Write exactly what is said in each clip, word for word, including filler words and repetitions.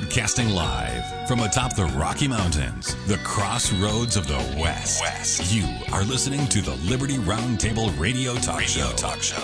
Broadcasting live from atop the Rocky Mountains, the crossroads of the West. West. You are listening to the Liberty Roundtable Radio Talk Radio Show. Talk Show.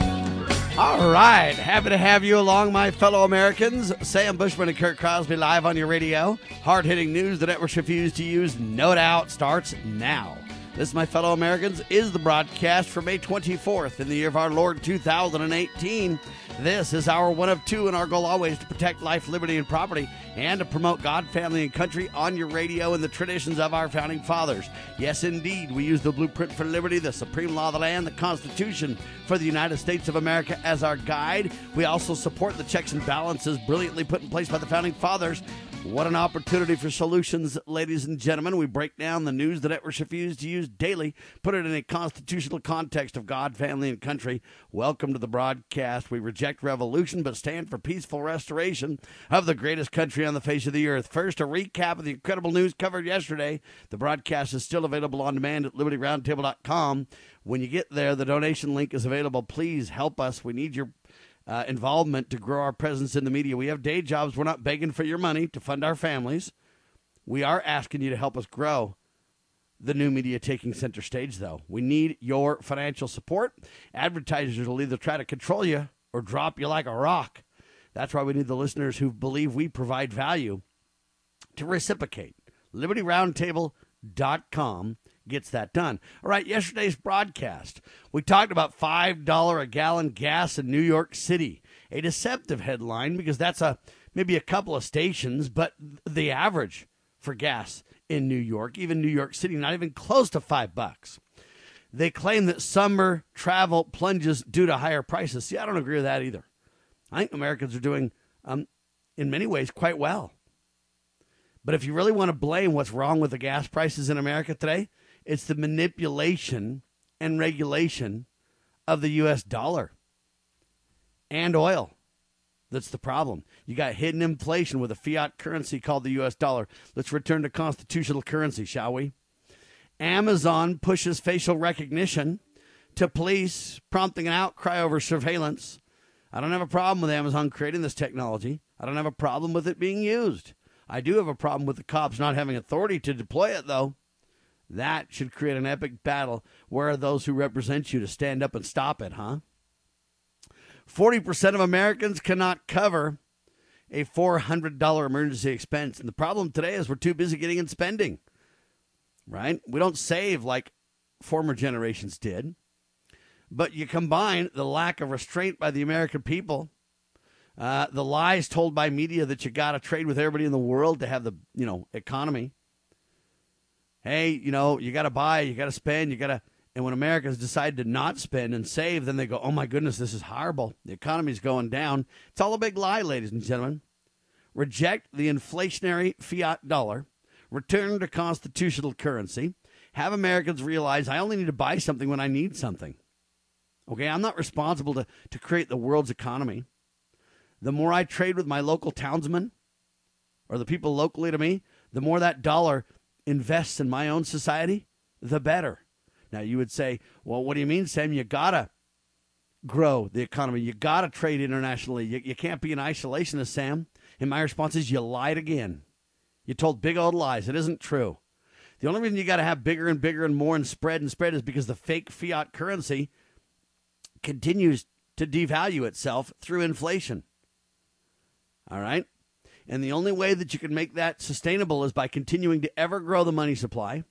All right. Happy to have you along, my fellow Americans. Sam Bushman and Kurt Crosby live on your radio. Hard-hitting news the networks refuse to use, no doubt, starts now. This, my fellow Americans, is the broadcast for May twenty-fourth in the year of our Lord two thousand eighteen. This is our one of two, and our goal always to protect life, liberty, and property, and to promote God, family, and country on your radio and the traditions of our founding fathers. Yes, indeed, we use the blueprint for liberty, the supreme law of the land, the Constitution for the United States of America as our guide. We also support the checks and balances brilliantly put in place by the founding fathers. What an opportunity for solutions, ladies and gentlemen. We break down the news the networks refuse to use daily, put it in a constitutional context of God, family, and country. Welcome to the broadcast. We reject revolution, but stand for peaceful restoration of the greatest country on the face of the earth. First, a recap of the incredible news covered yesterday. The broadcast is still available on demand at liberty roundtable dot com. When you get there, the donation link is available. Please help us. We need your Uh, involvement to grow our presence in the media. We have day jobs. We're not begging for your money to fund our families. We are asking you to help us grow the new media taking center stage, though. We need your financial support. Advertisers will either try to control you or drop you like a rock. That's why we need the listeners who believe we provide value to reciprocate. liberty roundtable dot com gets that done. All right, yesterday's broadcast, we talked about five dollars a gallon gas in New York City. A deceptive headline because that's a maybe a couple of stations, but the average for gas in New York, even New York City, not even close to five bucks. They claim that summer travel plunges due to higher prices. See, I don't agree with that either. I think Americans are doing, um, in many ways, quite well. But if you really want to blame what's wrong with the gas prices in America today, it's the manipulation and regulation of the U S dollar and oil that's the problem. You got hidden inflation with a fiat currency called the U S dollar. Let's return to constitutional currency, shall we? Amazon pushes facial recognition to police, prompting an outcry over surveillance. I don't have a problem with Amazon creating this technology. I don't have a problem with it being used. I do have a problem with the cops not having authority to deploy it, though. That should create an epic battle. Where are those who represent you to stand up and stop it, huh? forty percent of Americans cannot cover a four hundred dollars emergency expense. And the problem today is we're too busy getting and spending, right? We don't save like former generations did. But you combine the lack of restraint by the American people, uh, the lies told by media that you got to trade with everybody in the world to have the, you know, economy. Hey, you know, you got to buy, you got to spend, you got to, and when Americans decide to not spend and save, then they go, oh my goodness, this is horrible. The economy's going down. It's all a big lie, ladies and gentlemen. Reject the inflationary fiat dollar. Return to constitutional currency. Have Americans realize I only need to buy something when I need something. Okay, I'm not responsible to, to create the world's economy. The more I trade with my local townsmen or the people locally to me, the more that dollar invests in my own society, the better. Now, you would say, well, what do you mean, Sam? You got to grow the economy. You got to trade internationally. You, you can't be an isolationist, Sam. And my response is you lied again. You told big old lies. It isn't true. The only reason you got to have bigger and bigger and more and spread and spread is because the fake fiat currency continues to devalue itself through inflation. All right? And the only way that you can make that sustainable is by continuing to ever grow the money supply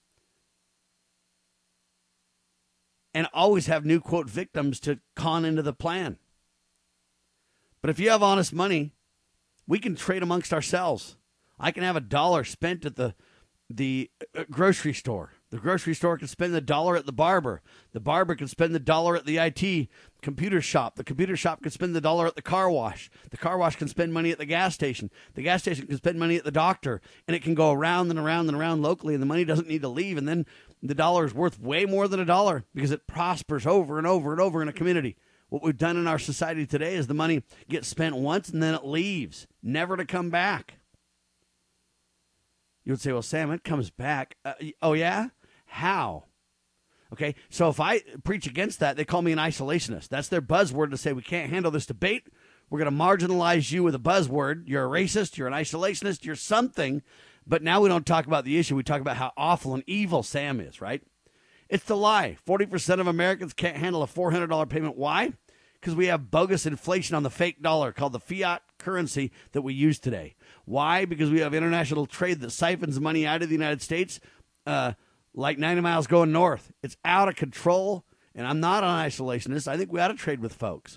and always have new, quote, victims to con into the plan. But if you have honest money, we can trade amongst ourselves. I can have a dollar spent at the the grocery store. The grocery store can spend the dollar at the barber. The barber can spend the dollar at the I T computer shop. The computer shop can spend the dollar at the car wash. The car wash can spend money at the gas station. The gas station can spend money at the doctor. And it can go around and around and around locally, and the money doesn't need to leave. And then the dollar is worth way more than a dollar because it prospers over and over and over in a community. What we've done in our society today is the money gets spent once and then it leaves, never to come back. You would say, well, Sam, it comes back. Uh, oh, yeah? How? Okay, so if I preach against that, they call me an isolationist. That's their buzzword to say we can't handle this debate. We're going to marginalize you with a buzzword. You're a racist. You're an isolationist. You're something. But now we don't talk about the issue. We talk about how awful and evil Sam is, right? It's the lie. forty percent of Americans can't handle a four hundred dollars payment. Why? Because we have bogus inflation on the fake dollar called the fiat currency that we use today. Why? Because we have international trade that siphons money out of the United States uh, like ninety miles going north. It's out of control, and I'm not an isolationist. I think we ought to trade with folks.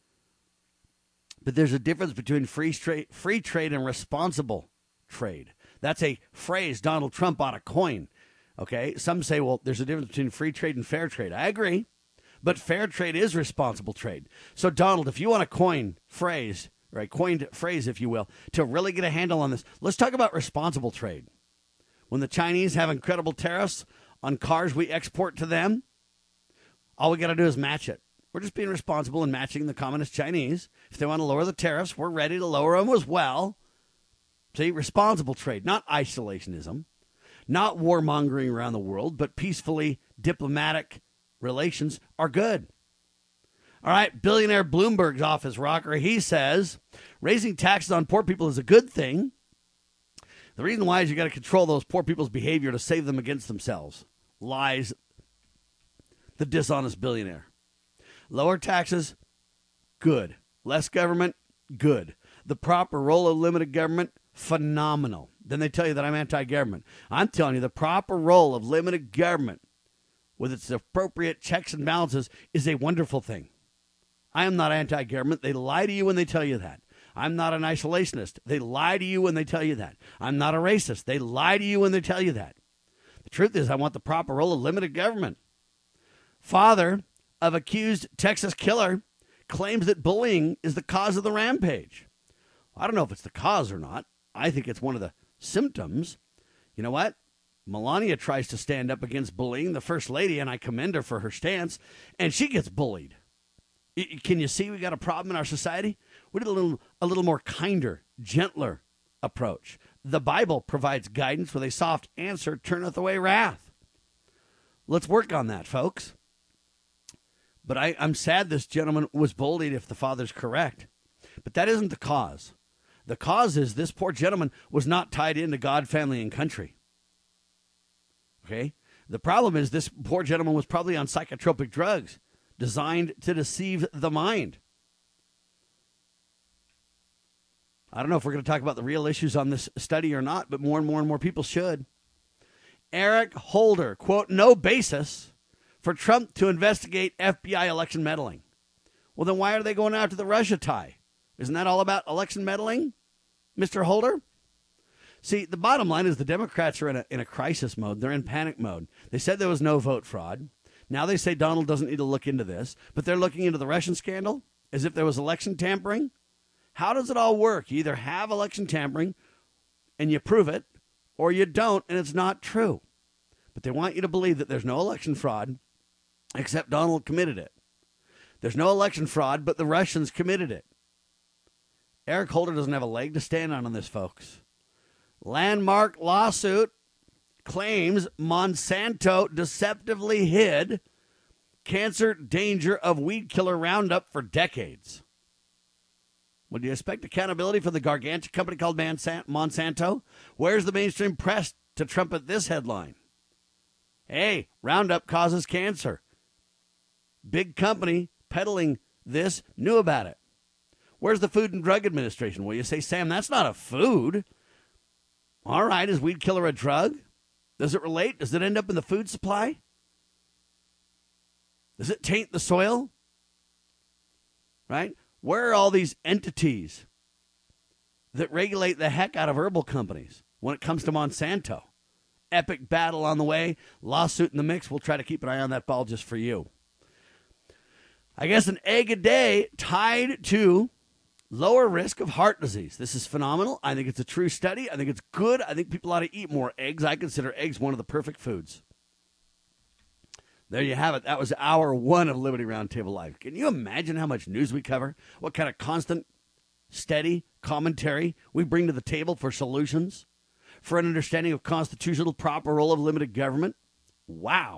But there's a difference between free, tra- free trade and responsible trade. That's a phrase Donald Trump ought to coin. Okay, some say, well, there's a difference between free trade and fair trade. I agree, but fair trade is responsible trade. So, Donald, if you want to coin phrase, right, coined phrase, if you will, to really get a handle on this, let's talk about responsible trade. When the Chinese have incredible tariffs on cars we export to them, all we got to do is match it. We're just being responsible and matching the communist Chinese. If they want to lower the tariffs, we're ready to lower them as well. See, responsible trade, not isolationism. Not warmongering around the world, but peacefully diplomatic relations are good. All right, billionaire Bloomberg's off his rocker. He says raising taxes on poor people is a good thing. The reason why is you got to control those poor people's behavior to save them against themselves. Lies the dishonest billionaire. Lower taxes, good. Less government, good. The proper role of limited government, phenomenal. Then they tell you that I'm anti-government. I'm telling you the proper role of limited government with its appropriate checks and balances is a wonderful thing. I am not anti-government. They lie to you when they tell you that. I'm not an isolationist. They lie to you when they tell you that. I'm not a racist. They lie to you when they tell you that. The truth is I want the proper role of limited government. Father of accused Texas killer claims that bullying is the cause of the rampage. I don't know if it's the cause or not. I think it's one of the symptoms. You know what? Melania tries to stand up against bullying, the first lady, and I commend her for her stance, and she gets bullied. Can you see we got a problem in our society? We need a little, a little more kinder, gentler approach. The Bible provides guidance with a soft answer turneth away wrath. Let's work on that, folks. But I, I'm sad this gentleman was bullied if the father's correct. But that isn't the cause. The cause is this poor gentleman was not tied into God, family, and country. Okay? The problem is this poor gentleman was probably on psychotropic drugs designed to deceive the mind. I don't know if we're going to talk about the real issues on this study or not, but more and more and more people should. Eric Holder, quote, no basis for Trump to investigate F B I election meddling. Well, then why are they going after the Russia tie? Isn't that all about election meddling, Mister Holder? See, the bottom line is the Democrats are in a, in a crisis mode. They're in panic mode. They said there was no vote fraud. Now they say Donald doesn't need to look into this, but they're looking into the Russian scandal as if there was election tampering. How does it all work? You either have election tampering and you prove it, or you don't and it's not true. But they want you to believe that there's no election fraud except Donald committed it. There's no election fraud, but the Russians committed it. Eric Holder doesn't have a leg to stand on on this, folks. Landmark lawsuit claims Monsanto deceptively hid cancer danger of weed killer Roundup for decades. Would you expect accountability for the gargantuan company called Monsanto? Where's the mainstream press to trumpet this headline? Hey, Roundup causes cancer. Big company peddling this knew about it. Where's the Food and Drug Administration? Well, you say, Sam, that's not a food. All right, is weed killer a drug? Does it relate? Does it end up in the food supply? Does it taint the soil? Right? Where are all these entities that regulate the heck out of herbal companies when it comes to Monsanto? Epic battle on the way, lawsuit in the mix. We'll try to keep an eye on that ball just for you. I guess an egg a day tied to lower risk of heart disease. This is phenomenal. I think it's a true study. I think it's good. I think people ought to eat more eggs. I consider eggs one of the perfect foods. There you have it. That was hour one of Liberty Roundtable Live. Can you imagine how much news we cover? What kind of constant, steady commentary we bring to the table for solutions, for an understanding of constitutional proper role of limited government? Wow.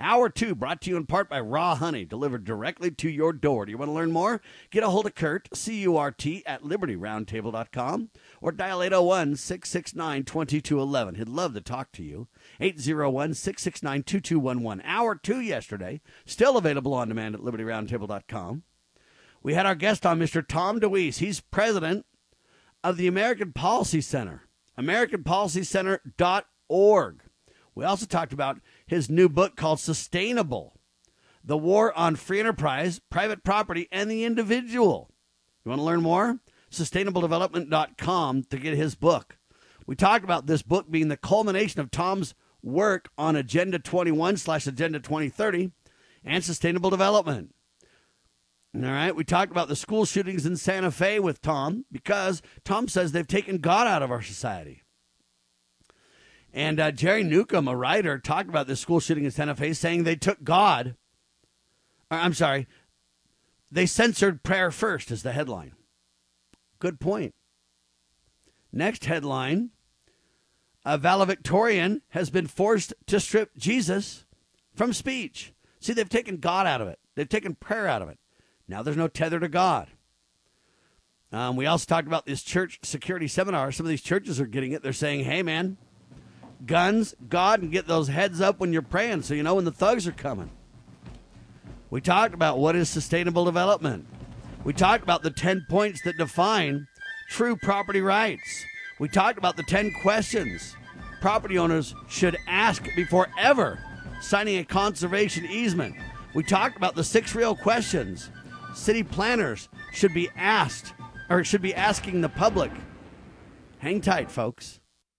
Hour two brought to you in part by Raw Honey, delivered directly to your door. Do you want to learn more? Get a hold of Kurt, C U R T, at liberty roundtable dot com or dial eight oh one, six six nine, two two one one. He'd love to talk to you. eight oh one, six six nine, two two one one. Hour two yesterday, still available on demand at liberty roundtable dot com. We had our guest on, Mister Tom DeWeese. He's president of the American Policy Center, american policy center dot org. We also talked about his new book called Sustainable, The War on Free Enterprise, Private Property, and the Individual. You want to learn more? sustainable development dot com to get his book. We talked about this book being the culmination of Tom's work on Agenda twenty-one slash Agenda twenty thirty and sustainable development. All right, we talked about the school shootings in Santa Fe with Tom because Tom says they've taken God out of our society. And uh, Jerry Newcomb, a writer, talked about this school shooting in Santa Fe, saying they took God. Or, I'm sorry, they censored prayer first is the headline. Good point. Next headline, a valedictorian has been forced to strip Jesus from speech. See, they've taken God out of it. They've taken prayer out of it. Now there's no tether to God. Um, we also talked about this church security seminar. Some of these churches are getting it. They're saying, hey, man, guns, God, and get those heads up when you're praying so you know when the thugs are coming. We talked about what is sustainable development. We talked about the ten points that define true property rights. We talked about the ten questions property owners should ask before ever signing a conservation easement. We talked about the six real questions city planners should be asked or should be asking the public. Hang tight, folks.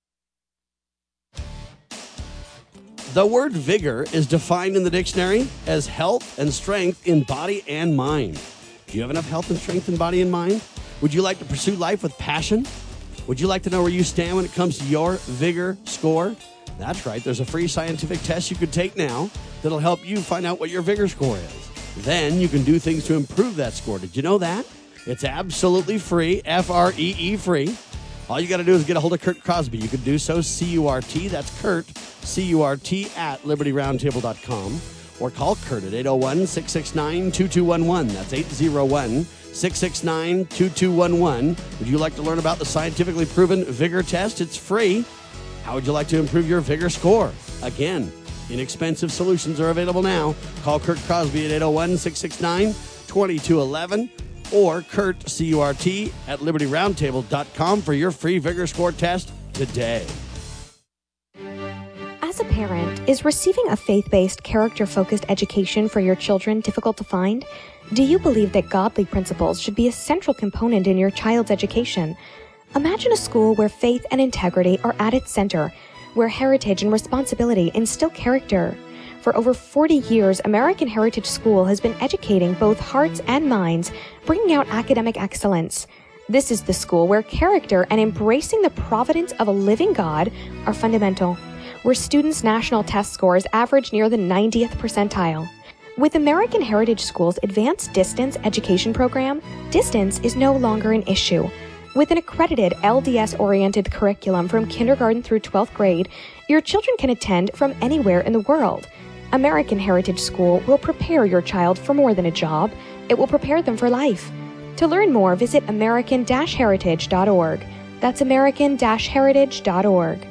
The word vigor is defined in the dictionary as health and strength in body and mind. Do you have enough health and strength in body and mind? Would you like to pursue life with passion? Would you like to know where you stand when it comes to your vigor score? That's right. There's a free scientific test you could take now that'll help you find out what your vigor score is. Then you can do things to improve that score. Did you know that? It's absolutely free, F R E E free. All you got to do is get a hold of Kurt Crosby. You can do so, C U R T, that's Kurt, C U R T, at liberty roundtable dot com. Or call Kurt at eight oh one, six six nine, two two one one. That's eight oh one, six six nine, two two one one. Would you like to learn about the scientifically proven vigor test? It's free. How would you like to improve your vigor score? Again, inexpensive solutions are available now. Call Kurt Crosby at eight oh one, six six nine, two two one one or Kurt, C U R T, at liberty roundtable dot com for your free vigor score test today. As a parent, is receiving a faith-based, character-focused education for your children difficult to find? Do you believe that godly principles should be a central component in your child's education? Imagine a school where faith and integrity are at its center, where heritage and responsibility instill character. For over forty years, American Heritage School has been educating both hearts and minds, bringing out academic excellence. This is the school where character and embracing the providence of a living God are fundamental, where students' national test scores average near the ninetieth percentile. With American Heritage School's Advanced Distance Education Program, distance is no longer an issue. With an accredited L D S-oriented curriculum from kindergarten through twelfth grade, your children can attend from anywhere in the world. American Heritage School will prepare your child for more than a job. It will prepare them for life. To learn more, visit american dash heritage dot org. That's american dash heritage dot org.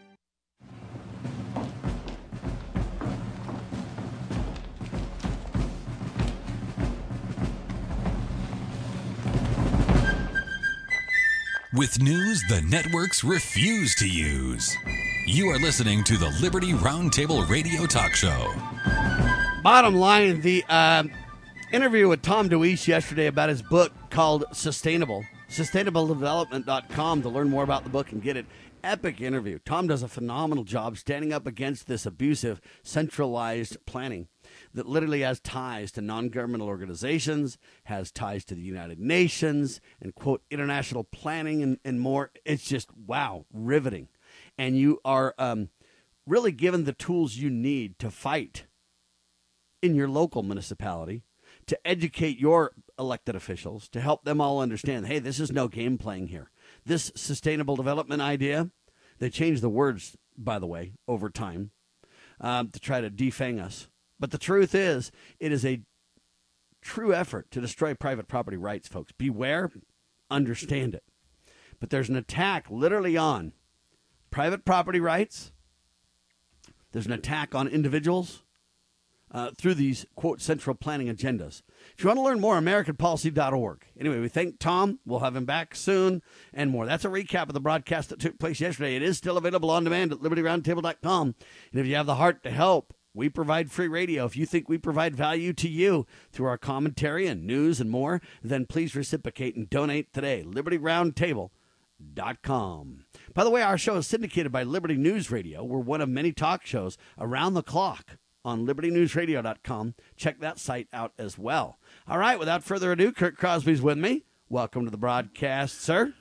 With news the networks refuse to use. You are listening to the Liberty Roundtable Radio Talk Show. Bottom line, the uh, interview with Tom DeWeese yesterday about his book called Sustainable. sustainable development dot com to learn more about the book and get it. Epic interview. Tom does a phenomenal job standing up against this abusive, centralized planning that literally has ties to non-governmental organizations, has ties to the United Nations, and, quote, international planning and, and more. It's just, wow, riveting. And you are um, really given the tools you need to fight in your local municipality, to educate your elected officials, to help them all understand, hey, this is no game playing here. This sustainable development idea, they changed the words, by the way, over time, um, to try to defang us. But the truth is, it is a true effort to destroy private property rights, folks. Beware, understand it. But there's an attack literally on private property rights. There's an attack on individuals uh, through these, quote, central planning agendas. If you want to learn more, American Policy dot org. Anyway, we thank Tom. We'll have him back soon and more. That's a recap of the broadcast that took place yesterday. It is still available on demand at liberty roundtable dot com. And if you have the heart to help, we provide free radio. If you think we provide value to you through our commentary and news and more, then please reciprocate and donate today. liberty roundtable dot com. By the way, our show is syndicated by Liberty News Radio. We're one of many talk shows around the clock on liberty news radio dot com. Check that site out as well. All right, without further ado, Kurt Crosby's with me. Welcome to the broadcast, sir.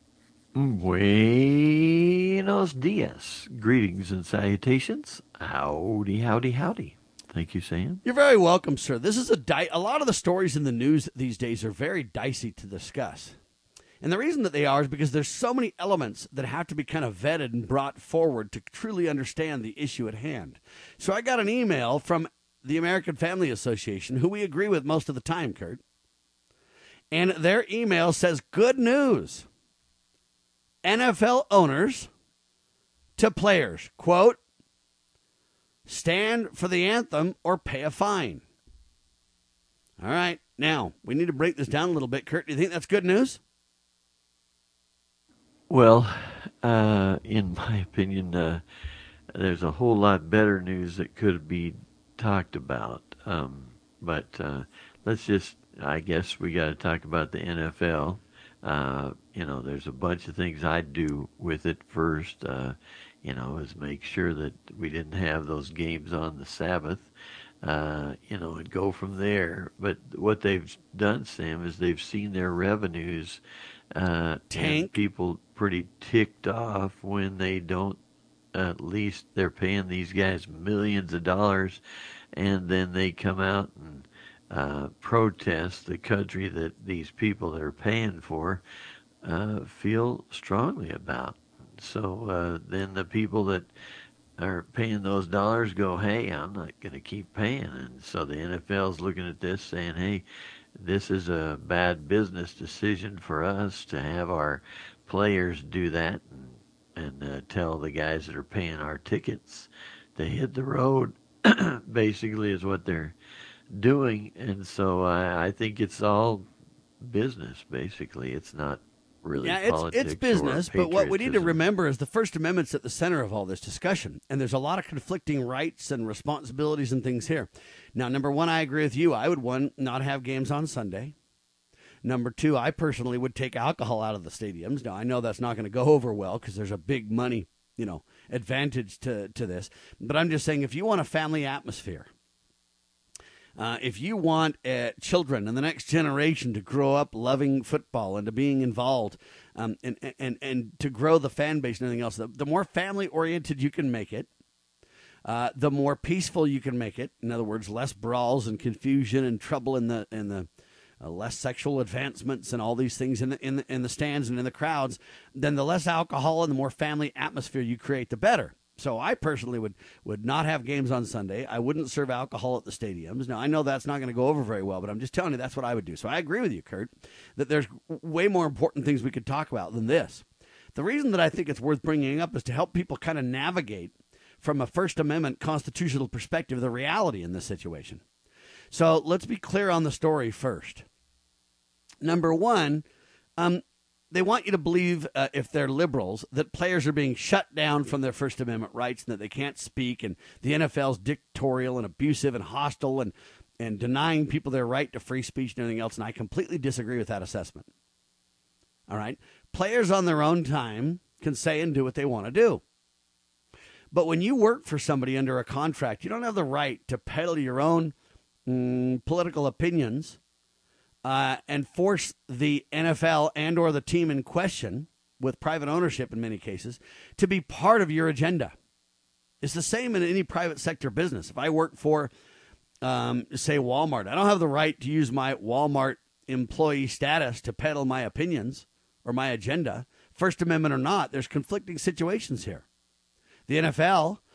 Buenos dias. Greetings and salutations. Howdy, howdy, howdy. Thank you, Sam. You're very welcome, sir. This is a di- a lot of the stories in the news these days are very dicey to discuss. And the reason that they are is because there's so many elements that have to be kind of vetted and brought forward to truly understand the issue at hand. So I got an email from the American Family Association, who we agree with most of the time, Kurt. And their email says, good news. N F L owners to players, quote, stand for the anthem or pay a fine. All right. Now, we need to break this down a little bit. Kurt, do you think that's good news? Well, uh, in my opinion, uh, there's a whole lot better news that could be talked about. Um, but uh, let's just, I guess we got to talk about the N F L. Uh, you know, there's a bunch of things I'd do with it first, uh, you know, is make sure that we didn't have those games on the Sabbath, uh, you know, and go from there. But what they've done, Sam, is they've seen their revenues uh, tank. And people pretty ticked off when they don't, at least they're paying these guys millions of dollars, and then they come out and Uh, protest the country that these people that are paying for uh, feel strongly about. So uh, then the people that are paying those dollars go, hey, I'm not going to keep paying. And so the N F L's looking at this saying, hey, this is a bad business decision for us to have our players do that and, and uh, tell the guys that are paying our tickets to hit the road, basically is what they're doing. And so I, I think it's all business, basically. It's not really yeah, politics. It's, it's business, but what we need to patriotism. remember is the First Amendment's at the center of all this discussion, and there's a lot of conflicting rights and responsibilities and things here. Now, number one, I agree with you. I would, one, not have games on Sunday. Number two, I personally would take alcohol out of the stadiums. Now, I know that's not going to go over well because there's a big money, you know, advantage to, to this. But I'm just saying, if you want a family atmosphere, Uh, if you want uh, children and the next generation to grow up loving football and to being involved um, and, and, and to grow the fan base and everything else, the, the more family-oriented you can make it, uh, the more peaceful you can make it. In other words, less brawls and confusion and trouble in the in the uh, less sexual advancements and all these things in the, in the in the stands and in the crowds. Then the less alcohol and the more family atmosphere you create, the better. So I personally would, would not have games on Sunday. I wouldn't serve alcohol at the stadiums. Now, I know that's not going to go over very well, but I'm just telling you that's what I would do. So I agree with you, Kurt, that there's way more important things we could talk about than this. The reason that I think it's worth bringing up is to help people kind of navigate from a First Amendment constitutional perspective the reality in this situation. So let's be clear on the story first. Number one, um, they want you to believe, uh, if they're liberals, that players are being shut down from their First Amendment rights and that they can't speak, and the N F L's dictatorial and abusive and hostile and, and denying people their right to free speech and everything else, and I completely disagree with that assessment. All right? Players on their own time can say and do what they want to do. But when you work for somebody under a contract, you don't have the right to peddle your own mm, political opinions Uh, and force the N F L and or the team in question, with private ownership in many cases, to be part of your agenda. It's the same in any private sector business. If I work for, um, say, Walmart, I don't have the right to use my Walmart employee status to peddle my opinions or my agenda. First Amendment or not, there's conflicting situations here. The N F L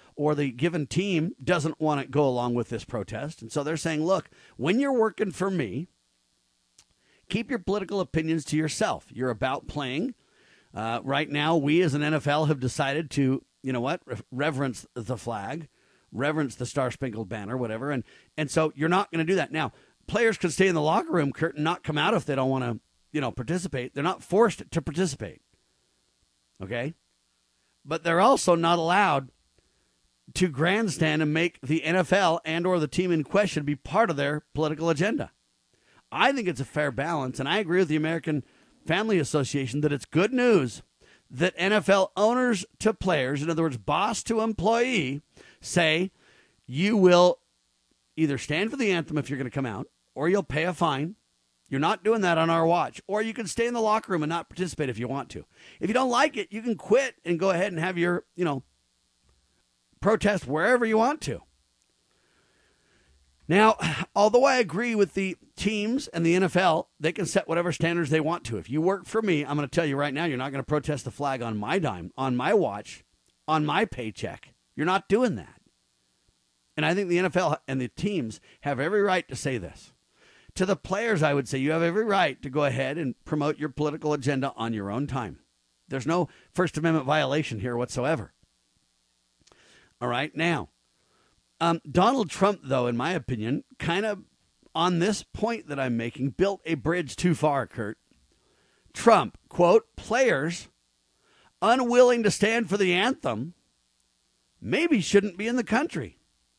or the given team doesn't want to go along with this protest. And so they're saying, look, when you're working for me, keep your political opinions to yourself. You're about playing. Uh, right now, we as an N F L have decided to, you know what, reverence the flag, reverence the Star-Spangled Banner, whatever. And, and so you're not going to do that. Now, players can stay in the locker room, Kurt, and not come out if they don't want to, you know, participate. They're not forced to participate. Okay? But they're also not allowed to grandstand and make the N F L and or the team in question be part of their political agenda. I think it's a fair balance, and I agree with the American Family Association that it's good news that N F L owners to players, in other words, boss to employee, say you will either stand for the anthem if you're going to come out, or you'll pay a fine. You're not doing that on our watch. Or you can stay in the locker room and not participate if you want to. If you don't like it, you can quit and go ahead and have your, you know, protest wherever you want to. Now, although I agree with the teams and the N F L, they can set whatever standards they want to. If you work for me, I'm going to tell you right now, you're not going to protest the flag on my dime, on my watch, on my paycheck. You're not doing that. And I think the N F L and the teams have every right to say this. To the players, I would say you have every right to go ahead and promote your political agenda on your own time. There's no First Amendment violation here whatsoever. All right, now, um, Donald Trump, though, in my opinion, kind of on this point that I'm making, built a bridge too far, Kurt. Trump, quote, players unwilling to stand for the anthem maybe shouldn't be in the country.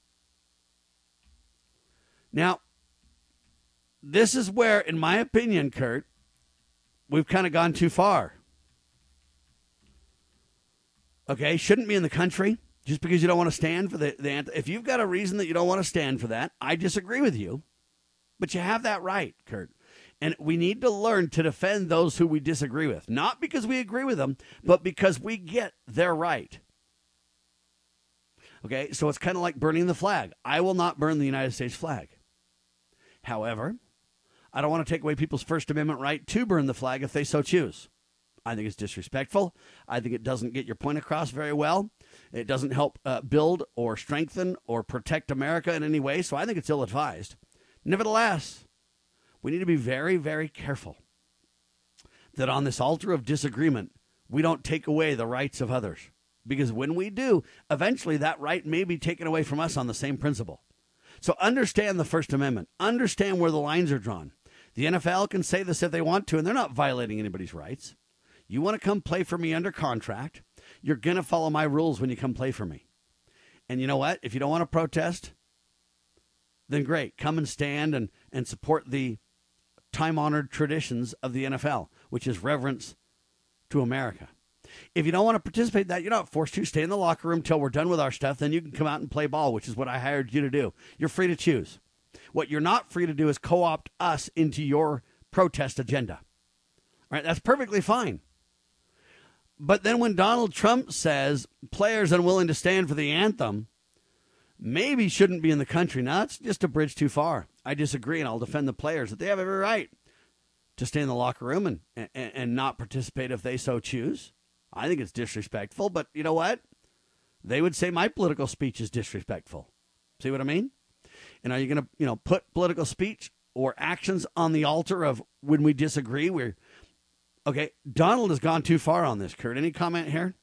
Now, this is where, in my opinion, Kurt, we've kind of gone too far. Okay, shouldn't be in the country just because you don't want to stand for the, the anthem. If you've got a reason that you don't want to stand for that, I disagree with you. But you have that right, Kurt. And we need to learn to defend those who we disagree with. Not because we agree with them, but because we get their right. Okay, so it's kind of like burning the flag. I will not burn the United States flag. However, I don't want to take away people's First Amendment right to burn the flag if they so choose. I think it's disrespectful. I think it doesn't get your point across very well. It doesn't help uh, build or strengthen or protect America in any way, so I think it's ill-advised. Nevertheless, we need to be very, very careful that on this altar of disagreement, we don't take away the rights of others. Because when we do, eventually that right may be taken away from us on the same principle. So understand the First Amendment. Understand where the lines are drawn. The N F L can say this if they want to, and they're not violating anybody's rights. You want to come play for me under contract, you're going to follow my rules when you come play for me. And you know what? If you don't want to protest, then great. Come and stand and, and support the time-honored traditions of the N F L, which is reverence to America. If you don't want to participate in that, you're not forced to. Stay in the locker room till we're done with our stuff. Then you can come out and play ball, which is what I hired you to do. You're free to choose. What you're not free to do is co-opt us into your protest agenda. All right, that's perfectly fine. But then when Donald Trump says players unwilling to stand for the anthem maybe shouldn't be in the country, now that's just a bridge too far. I disagree, and I'll defend the players that they have every right to stay in the locker room and, and, and not participate if they so choose. I think it's disrespectful, but you know what? They would say my political speech is disrespectful. See what I mean? And are you going to, you know, put political speech or actions on the altar of when we disagree? We're okay. Donald has gone too far on this. Kurt, any comment here?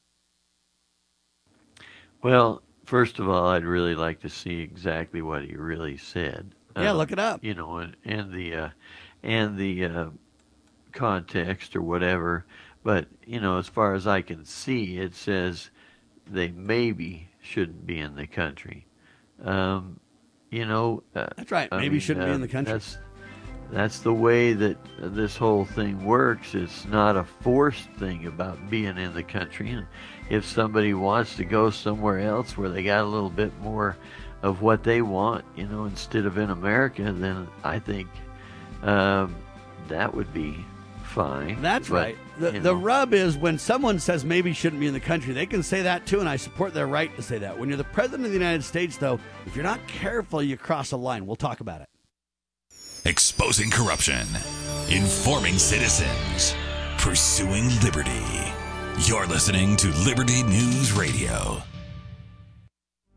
Well, first of all, I'd really like to see exactly what he really said. Yeah, uh, look it up. You know, and, and the uh, and the uh, context or whatever. But, you know, as far as I can see, it says they maybe shouldn't be in the country. Um, you know. Uh, that's right. Maybe I mean, shouldn't uh, be in the country. That's, that's the way that this whole thing works. It's not a forced thing about being in the country. And if somebody wants to go somewhere else where they got a little bit more of what they want, you know, instead of in America, then I think um, that would be fine. That's but, right. The, the rub is when someone says maybe shouldn't be in the country, they can say that too, and I support their right to say that. When you're the president of the United States, though, if you're not careful, you cross a line. We'll talk about it. Exposing corruption, informing citizens, pursuing liberty. You're listening to Liberty News Radio.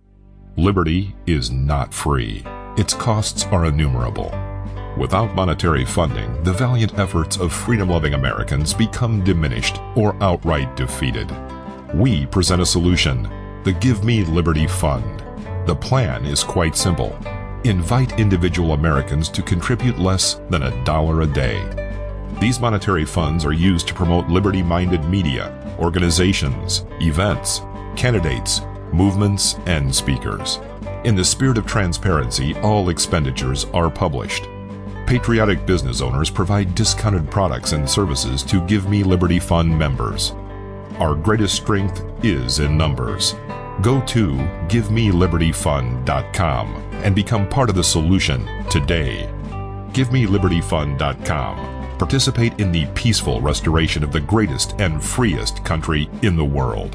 Liberty is not free. Its costs are innumerable. Without monetary funding, the valiant efforts of freedom-loving Americans become diminished or outright defeated. We present a solution, the Give Me Liberty Fund. The plan is quite simple. Invite individual Americans to contribute less than a dollar a day. These monetary funds are used to promote liberty-minded media, organizations, events, candidates, movements, and speakers. In the spirit of transparency, all expenditures are published. Patriotic business owners provide discounted products and services to Give Me Liberty Fund members. Our greatest strength is in numbers. Go to give me liberty fund dot com and become part of the solution today. give me liberty fund dot com. Participate in the peaceful restoration of the greatest and freest country in the world.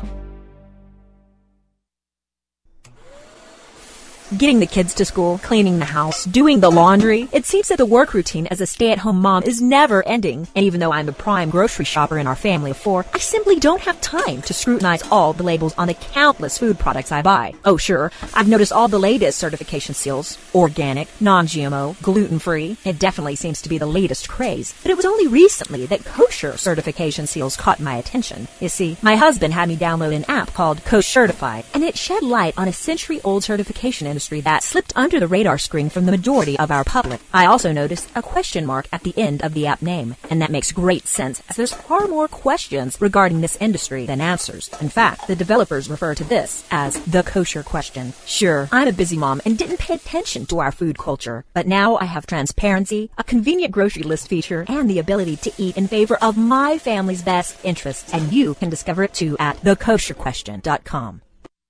Getting the kids to school, cleaning the house, doing the laundry. It seems that the work routine as a stay-at-home mom is never ending. And even though I'm the prime grocery shopper in our family of four, I simply don't have time to scrutinize all the labels on the countless food products I buy. Oh sure, I've noticed all the latest certification seals. Organic, non-G M O, gluten-free. It definitely seems to be the latest craze. But it was only recently that kosher certification seals caught my attention. You see, my husband had me download an app called Kosher Certified, and it shed light on a century-old certification industry that slipped under the radar screen from the majority of our public. I also noticed a question mark at the end of the app name, and that makes great sense as there's far more questions regarding this industry than answers. In fact, the developers refer to this as the kosher question. Sure, I'm a busy mom and didn't pay attention to our food culture, but now I have transparency, a convenient grocery list feature, and the ability to eat in favor of my family's best interests, and you can discover it too at the kosher question dot com.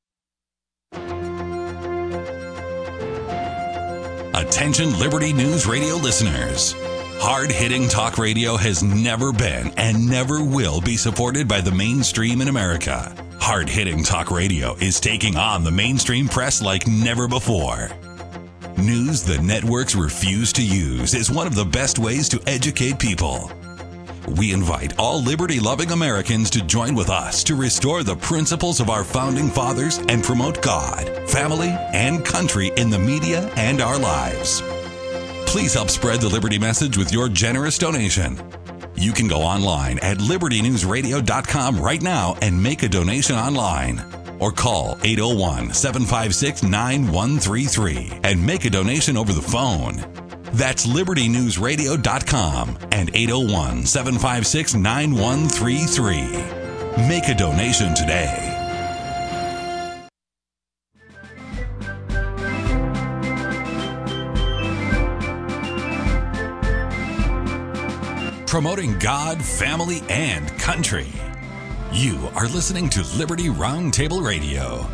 Attention Liberty News Radio listeners. Hard-hitting talk radio has never been and never will be supported by the mainstream in America. Hard-hitting talk radio is taking on the mainstream press like never before. News the networks refuse to use is one of the best ways to educate people. We invite all liberty-loving Americans to join with us to restore the principles of our founding fathers and promote God, family, and country in the media and our lives. Please help spread the Liberty message with your generous donation. You can go online at liberty news radio dot com right now and make a donation online. Or call eight oh one, seven five six, nine one three three and make a donation over the phone. That's liberty news radio dot com and eight oh one, seven five six, nine one three three. Make a donation today. Promoting God, family, and country. You are listening to Liberty Roundtable Radio.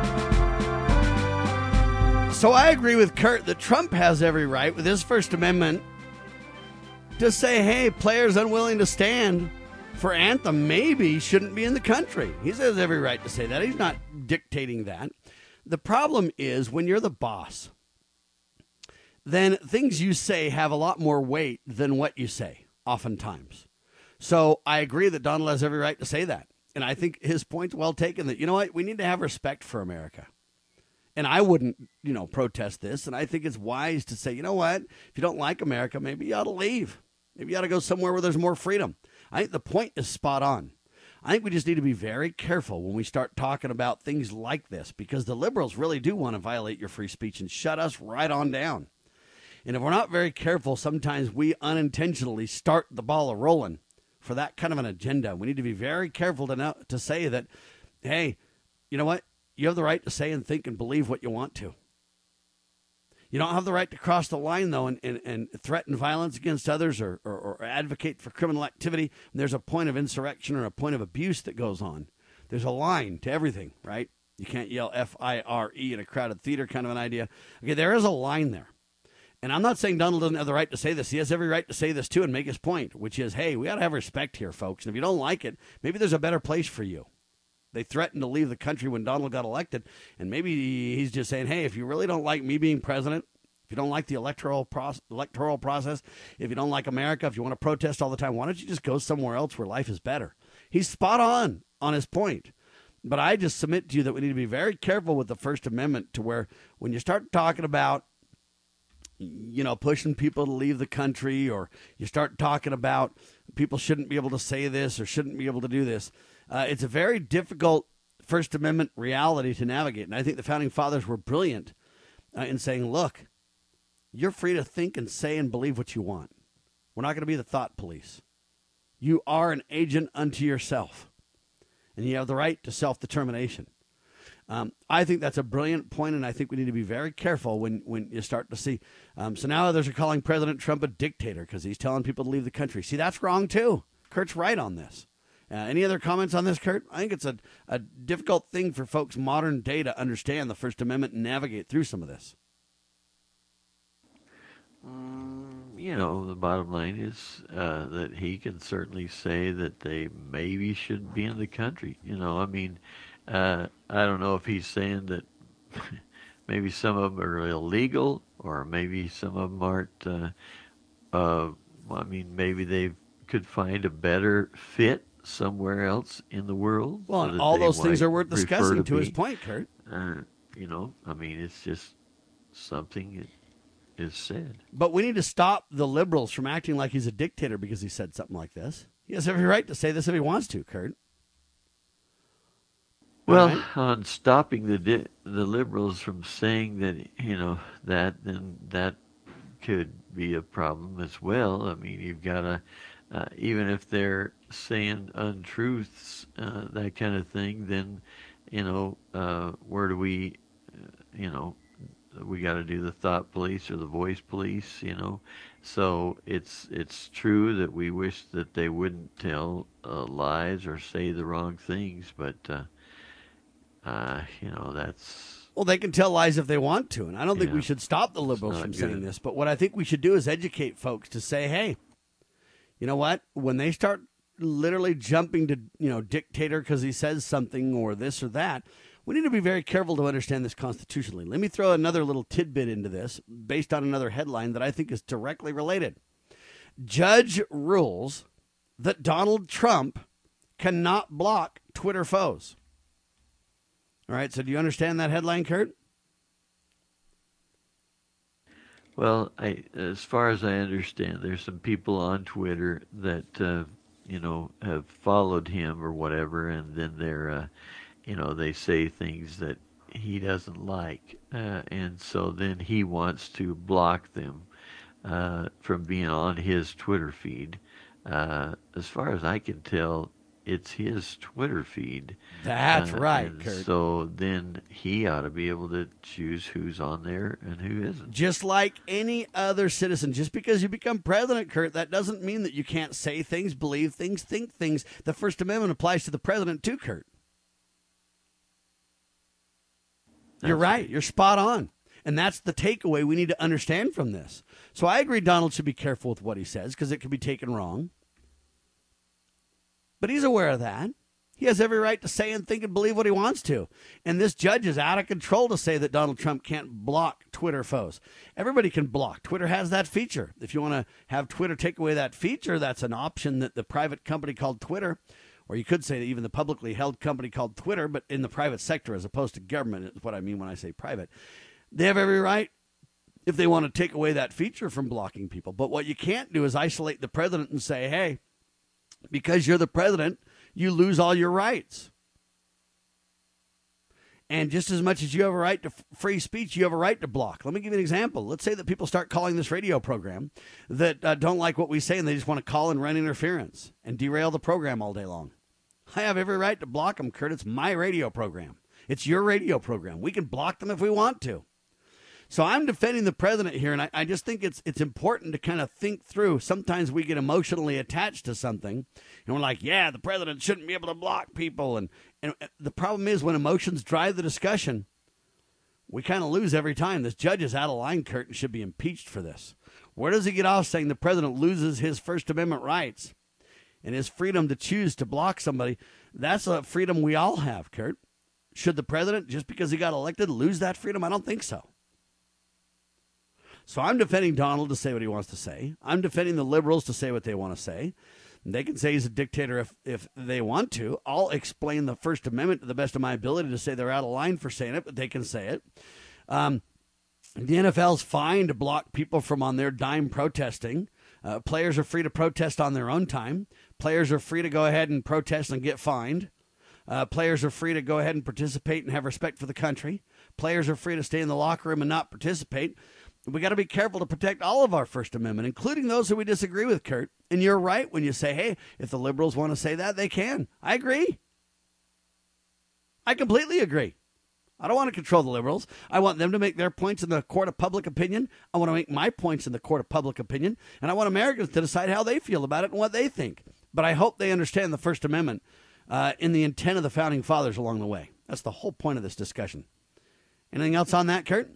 So I agree with Kurt that Trump has every right with his First Amendment to say, hey, players unwilling to stand for anthem maybe shouldn't be in the country. He has every right to say that. He's not dictating that. The problem is when you're the boss, then things you say have a lot more weight than what you say, oftentimes. So I agree that Donald has every right to say that. And I think his point's well taken that, you know what, we need to have respect for America. And I wouldn't, you know, protest this. And I think it's wise to say, you know what, if you don't like America, maybe you ought to leave. Maybe you ought to go somewhere where there's more freedom. I think the point is spot on. I think we just need to be very careful when we start talking about things like this, because the liberals really do want to violate your free speech and shut us right on down. And if we're not very careful, sometimes we unintentionally start the ball rolling for that kind of an agenda. We need to be very careful to know, to say that, hey, you know what? You have the right to say and think and believe what you want to. You don't have the right to cross the line, though, and, and, and threaten violence against others or, or, or advocate for criminal activity. And there's a point of insurrection or a point of abuse that goes on. There's a line to everything, right? You can't yell F I R E in a crowded theater kind of an idea. Okay, there is a line there. And I'm not saying Donald doesn't have the right to say this. He has every right to say this, too, and make his point, which is, hey, we got to have respect here, folks. And if you don't like it, maybe there's a better place for you. They threatened to leave the country when Donald got elected, and maybe he's just saying, hey, if you really don't like me being president, if you don't like the electoral process, electoral process, if you don't like America, if you want to protest all the time, why don't you just go somewhere else where life is better? He's spot on on his point. But I just submit to you that we need to be very careful with the First Amendment, to where when you start talking about, you know, pushing people to leave the country, or you start talking about people shouldn't be able to say this or shouldn't be able to do this, uh, it's a very difficult First Amendment reality to navigate. And I think the Founding Fathers were brilliant uh, in saying, look, you're free to think and say and believe what you want. We're not going to be the thought police. You are an agent unto yourself, and you have the right to self-determination. Um, I think that's a brilliant point, and I think we need to be very careful when, when you start to see. Um, so now others are calling President Trump a dictator because he's telling people to leave the country. See, that's wrong, too. Kurt's right on this. Uh, any other comments on this, Kurt? I think it's a, a difficult thing for folks modern day to understand the First Amendment and navigate through some of this. Mm, you know, the bottom line is uh, that he can certainly say that they maybe should be in the country. You know, I mean, uh, I don't know if he's saying that maybe some of them are illegal, or maybe some of them aren't. Uh, uh, I mean, maybe they could find a better fit somewhere else in the world. Well, so and that all they those things might are worth prefer discussing, to, to his be. point, Kurt. Uh, you know, I mean, it's just something that is said. But we need to stop the liberals from acting like he's a dictator because he said something like this. He has every right to say this if he wants to, Kurt. Well, Right? on stopping the di- the liberals from saying that, you know, that, then that could be a problem as well. I mean, you've got to, uh, even if they're saying untruths, uh, that kind of thing, then, you know, uh, where do we, uh, you know, we got to do the thought police or the voice police, you know. So it's it's true that we wish that they wouldn't tell uh, lies or say the wrong things, but, uh, uh, you know, that's... Well, they can tell lies if they want to, and I don't think Yeah. we should stop the liberals not from good. saying this. But what I think we should do is educate folks to say, hey, you know what? When they start literally jumping to, you know, dictator because he says something or this or that, we need to be very careful to understand this constitutionally. Let me throw another little tidbit into this based on another headline that I think is directly related. Judge rules that Donald Trump cannot block Twitter foes. All right, so do you understand that headline, Kurt? Well, I, as far as I understand, there's some people on Twitter that, uh, you know, have followed him or whatever, and then they're, uh, you know, they say things that he doesn't like, uh, and so then he wants to block them uh, from being on his Twitter feed. Uh, as far as I can tell, it's his Twitter feed. That's Uh, right, and Kurt. So then he ought to be able to choose who's on there and who isn't. Just like any other citizen, just because you become president, Kurt, that doesn't mean that you can't say things, believe things, think things. The First Amendment applies to the president too, Kurt. You're That's right. You're spot on. And that's the takeaway we need to understand from this. So I agree Donald should be careful with what he says because it could be taken wrong. But he's aware of that. He has every right to say and think and believe what he wants to. And this judge is out of control to say that Donald Trump can't block Twitter foes. Everybody can block. Twitter has that feature. If you want to have Twitter take away that feature, that's an option that the private company called Twitter, or you could say that even the publicly held company called Twitter, but in the private sector as opposed to government is what I mean when I say private. They have every right if they want to take away that feature from blocking people. But what you can't do is isolate the president and say, hey, because you're the president, you lose all your rights. And just as much as you have a right to f- free speech, you have a right to block. Let me give you an example. Let's say that people start calling this radio program that uh, don't like what we say, and they just want to call and run interference and derail the program all day long. I have every right to block them, Kurt. It's my radio program. It's your radio program. We can block them if we want to. So I'm defending the president here, and I, I just think it's it's important to kind of think through. Sometimes we get emotionally attached to something, and we're like, yeah, the president shouldn't be able to block people. And, and the problem is when emotions drive the discussion, we kind of lose every time. This judge is out of line, Kurt, and should be impeached for this. Where does he get off saying the president loses his First Amendment rights and his freedom to choose to block somebody? That's a freedom we all have, Kurt. Should the president, just because he got elected, lose that freedom? I don't think so. So I'm defending Donald to say what he wants to say. I'm defending the liberals to say what they want to say. They can say he's a dictator if, if they want to. I'll explain the First Amendment to the best of my ability to say they're out of line for saying it, but they can say it. Um, the N F L's fine to block people from on their dime protesting. Uh, players are free to protest on their own time. Players are free to go ahead and protest and get fined. Uh, players are free to go ahead and participate and have respect for the country. Players are free to stay in the locker room and not participate. We got to be careful to protect all of our First Amendment, including those who we disagree with, Kurt. And you're right when you say, hey, if the liberals want to say that, they can. I agree. I completely agree. I don't want to control the liberals. I want them to make their points in the court of public opinion. I want to make my points in the court of public opinion. And I want Americans to decide how they feel about it and what they think. But I hope they understand the First Amendment uh, in the intent of the Founding Fathers along the way. That's the whole point of this discussion. Anything else on that, Kurt?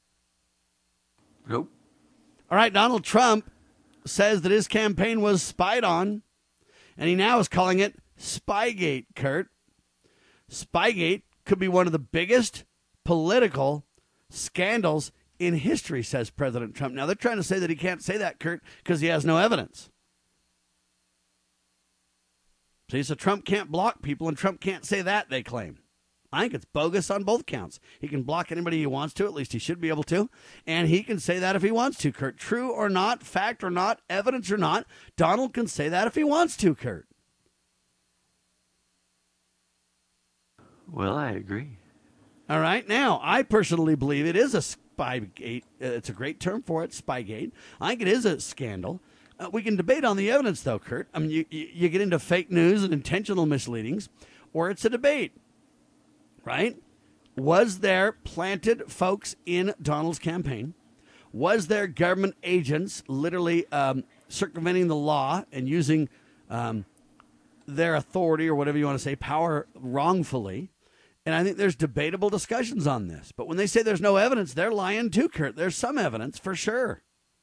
Nope. All right, Donald Trump says that his campaign was spied on, and he now is calling it Spygate, Kurt. Spygate could be one of the biggest political scandals in history, says President Trump. Now, they're trying to say that he can't say that, Kurt, because he has no evidence. See, so Trump can't block people, and Trump can't say that, they claim. I think it's bogus on both counts. He can block anybody he wants to, at least he should be able to, and he can say that if he wants to, Kurt. True or not, fact or not, evidence or not, Donald can say that if he wants to, Kurt. Well, I agree. All right. Now, I personally believe it is a spygate. Uh, it's a great term for it, spygate. I think it is a scandal. Uh, we can debate on the evidence, though, Kurt. I mean, you, you, you get into fake news and intentional misleadings, or it's a debate, right? Was there planted folks in Donald's campaign? Was there government agents literally um, circumventing the law and using um, their authority or whatever you want to say, power wrongfully? And I think there's debatable discussions on this. But when they say there's no evidence, they're lying too, Kurt. There's some evidence for sure.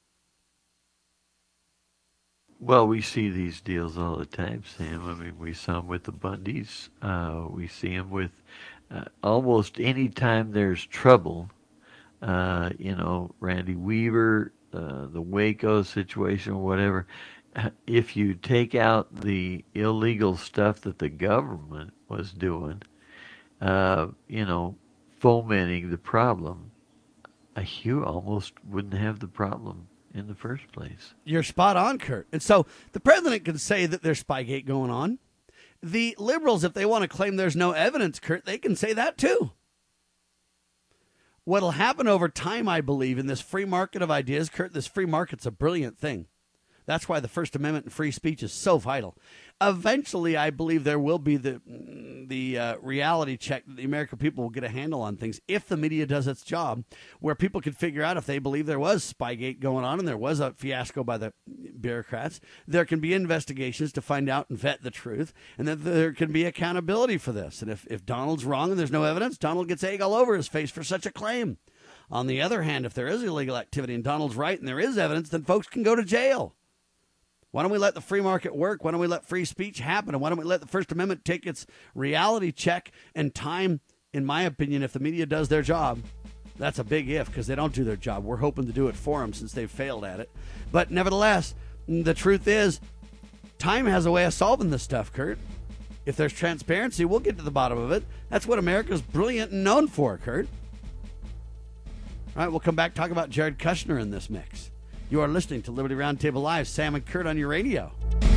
Well, we see these deals all the time, Sam. I mean, we saw them with the Bundys. Uh, we see them with uh, almost any time there's trouble. Uh, you know, Randy Weaver, uh, the Waco situation, whatever. If you take out the illegal stuff that the government was doing, uh, you know, fomenting the problem, uh, you almost wouldn't have the problem in the first place. You're spot on, Kurt. And so the president can say that there's Spygate going on. The liberals, if they want to claim there's no evidence, Kurt, they can say that too. What'll happen over time, I believe, in this free market of ideas, Kurt, this free market's a brilliant thing. That's why the First Amendment and free speech is so vital. Eventually, I believe there will be the the uh, reality check that the American people will get a handle on things if the media does its job, where people can figure out if they believe there was Spygate going on and there was a fiasco by the bureaucrats. There can be investigations to find out and vet the truth, and that there can be accountability for this. And if, if Donald's wrong and there's no evidence, Donald gets egg all over his face for such a claim. On the other hand, if there is illegal activity and Donald's right and there is evidence, then folks can go to jail. Why don't we let the free market work? Why don't we let free speech happen? And why don't we let the First Amendment take its reality check and time, in my opinion, if the media does their job? That's a big if, because they don't do their job. We're hoping to do it for them since they've failed at it. But nevertheless, the truth is, time has a way of solving this stuff, Kurt. If there's transparency, we'll get to the bottom of it. That's what America's brilliant and known for, Kurt. All right, we'll come back and talk about Jared Kushner in this mix. You are listening to Liberty Roundtable Live. Sam and Kurt on your radio.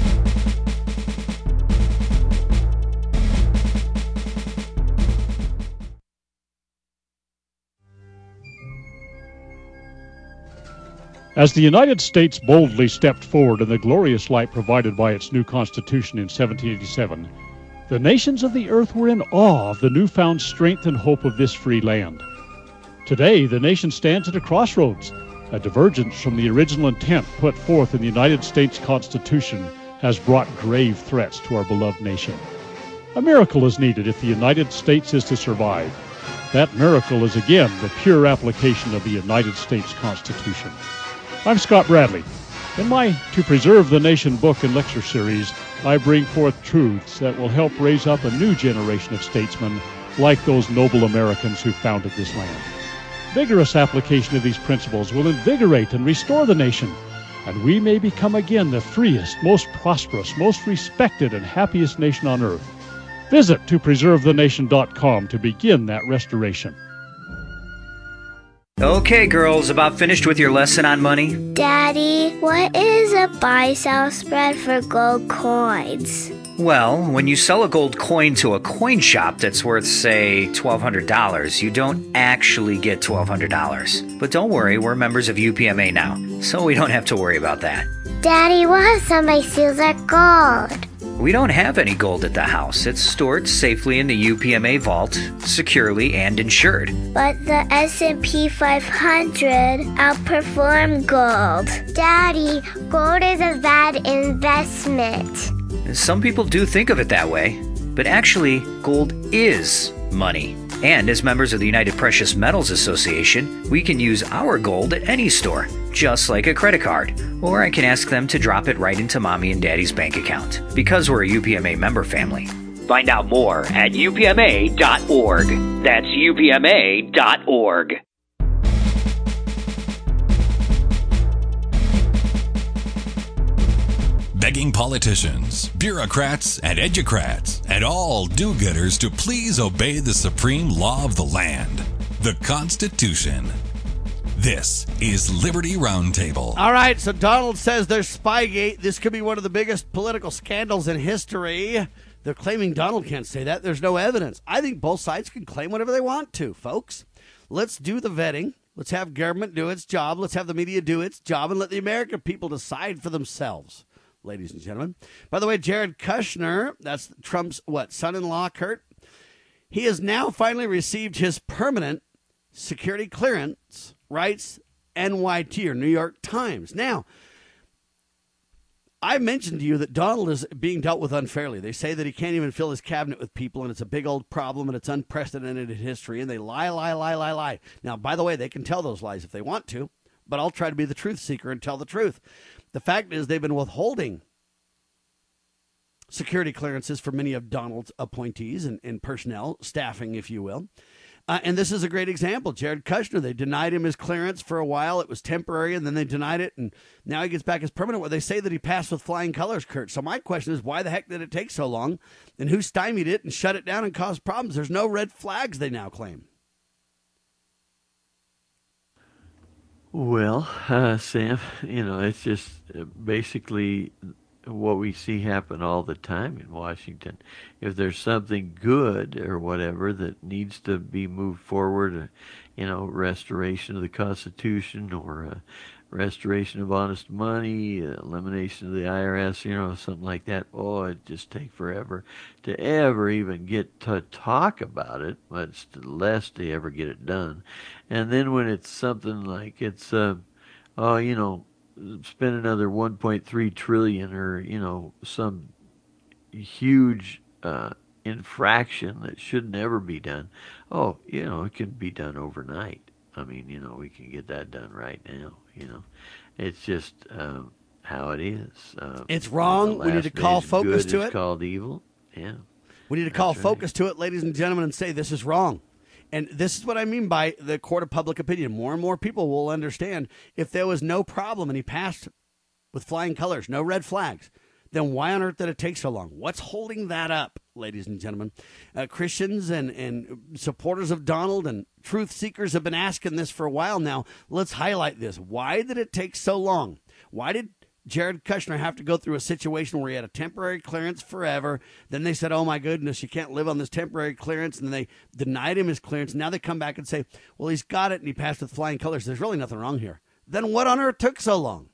As the United States boldly stepped forward in the glorious light provided by its new Constitution in seventeen eighty-seven, the nations of the earth were in awe of the newfound strength and hope of this free land. Today, the nation stands at a crossroads. A divergence from the original intent put forth in the United States Constitution has brought grave threats to our beloved nation. A miracle is needed if the United States is to survive. That miracle is again the pure application of the United States Constitution. I'm Scott Bradley. In my To Preserve the Nation book and lecture series, I bring forth truths that will help raise up a new generation of statesmen like those noble Americans who founded this land. Vigorous application of these principles will invigorate and restore the nation and we may become again the freest, most prosperous, most respected, and happiest nation on earth. Visit to preserve the nation dot com to begin that restoration. Okay, girls, about finished with your lesson on money? Daddy, what is a buy-sell spread for gold coins? Well, when you sell a gold coin to a coin shop that's worth, say, twelve hundred dollars, you don't actually get twelve hundred dollars. But don't worry, we're members of U P M A now, so we don't have to worry about that. Daddy, what if somebody steals our gold? We don't have any gold at the house. It's stored safely in the U P M A vault, securely and insured. But the S and P five hundred outperformed gold. Daddy, gold is a bad investment. Some people do think of it that way, but actually, gold is money. And as members of the United Precious Metals Association, we can use our gold at any store, just like a credit card. Or I can ask them to drop it right into Mommy and Daddy's bank account, because we're a U P M A member family. Find out more at U P M A dot org. That's U P M A dot org. Begging politicians, bureaucrats, and educrats, and all do-gooders to please obey the supreme law of the land, the Constitution. This is Liberty Roundtable. All right, so Donald says there's Spygate. This could be one of the biggest political scandals in history. They're claiming Donald can't say that. There's no evidence. I think both sides can claim whatever they want to, folks. Let's do the vetting. Let's have government do its job. Let's have the media do its job and let the American people decide for themselves. Ladies and gentlemen. By the way, Jared Kushner, that's Trump's, what, son-in-law, Kurt? He has now finally received his permanent security clearance, writes N Y T, or New York Times. Now, I mentioned to you that Donald is being dealt with unfairly. They say that he can't even fill his cabinet with people, and it's a big old problem, and it's unprecedented in history, and they lie, lie, lie, lie, lie. Now, by the way, they can tell those lies if they want to, but I'll try to be the truth seeker and tell the truth. The fact is they've been withholding security clearances for many of Donald's appointees and, and personnel, staffing, if you will. Uh, and this is a great example. Jared Kushner, they denied him his clearance for a while. It was temporary, and then they denied it, and now he gets back his permanent. Well, they say that he passed with flying colors, Kurt. So my question is, why the heck did it take so long? And who stymied it and shut it down and caused problems? There's no red flags, they now claim. Well, uh, Sam, you know, it's just basically what we see happen all the time in Washington. If there's something good or whatever that needs to be moved forward, uh, you know, restoration of the Constitution or uh, restoration of honest money, uh, elimination of the I R S, you know, something like that, oh, it just take forever to ever even get to talk about it, much less to ever get it done. And then when it's something like it's, uh, oh, you know, spend another one point three trillion or, you know, some huge uh, infraction that should never be done. Oh, you know, it can be done overnight. I mean, you know, we can get that done right now, you know. It's just um, how it is. Uh, it's wrong. We need to call focus to it. It's called evil. Yeah. We need to call focus to it, ladies and gentlemen, and say this is wrong. And this is what I mean by the court of public opinion. More and more people will understand if there was no problem and he passed with flying colors, no red flags, then why on earth did it take so long? What's holding that up, ladies and gentlemen? Uh, Christians and, and supporters of Donald and truth seekers have been asking this for a while now. Let's highlight this. Why did it take so long? Why did Jared Kushner have to go through a situation where he had a temporary clearance forever? Then they said, oh, my goodness, you can't live on this temporary clearance. And then they denied him his clearance. Now they come back and say, well, he's got it and he passed with flying colors. There's really nothing wrong here. Then what on earth took so long?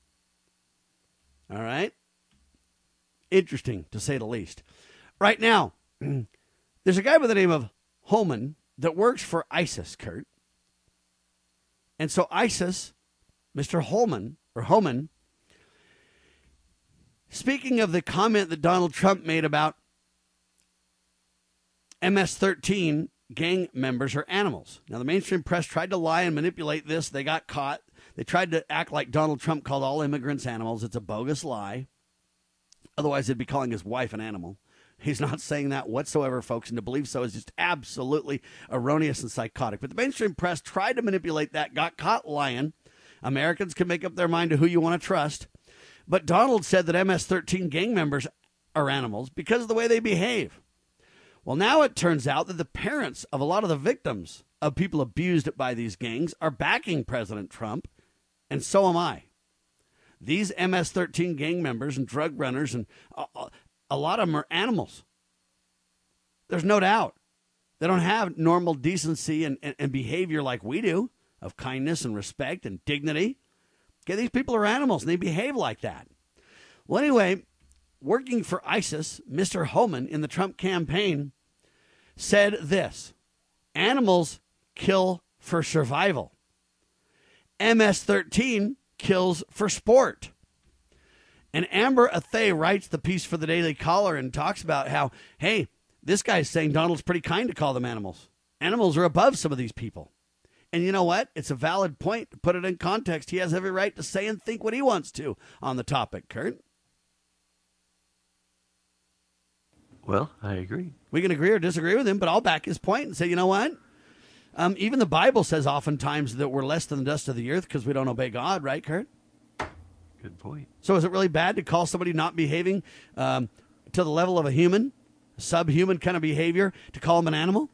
All right. Interesting, to say the least. Right now, there's a guy by the name of Homan that works for ISIS, Kurt. And so ISIS, Mister Holman, or Homan, speaking of the comment that Donald Trump made about M S thirteen gang members are animals. Now, the mainstream press tried to lie and manipulate this. They got caught. They tried to act like Donald Trump called all immigrants animals. It's a bogus lie. Otherwise, they'd be calling his wife an animal. He's not saying that whatsoever, folks, and to believe so is just absolutely erroneous and psychotic. But the mainstream press tried to manipulate that, got caught lying. Americans can make up their mind to who you want to trust. But Donald said that M S thirteen gang members are animals because of the way they behave. Well, now it turns out that the parents of a lot of the victims of people abused by these gangs are backing President Trump, and so am I. These M S thirteen gang members and drug runners, and a, a lot of them are animals. There's no doubt. They don't have normal decency and, and, and behavior like we do, of kindness and respect and dignity. Okay, these people are animals, and they behave like that. Well, anyway, working for ISIS, Mister Homan in the Trump campaign said this: animals kill for survival. M S thirteen kills for sport. And Amber Athey writes the piece for the Daily Caller and talks about how, hey, this guy's saying Donald's pretty kind to call them animals. Animals are above some of these people. And you know what? It's a valid point. To put it in context, he has every right to say and think what he wants to on the topic, Kurt. Well, I agree. We can agree or disagree with him, but I'll back his point and say, you know what? Um, even the Bible says oftentimes that we're less than the dust of the earth because we don't obey God, right, Kurt? Good point. So is it really bad to call somebody not behaving um, to the level of a human, subhuman kind of behavior, to call them an animal?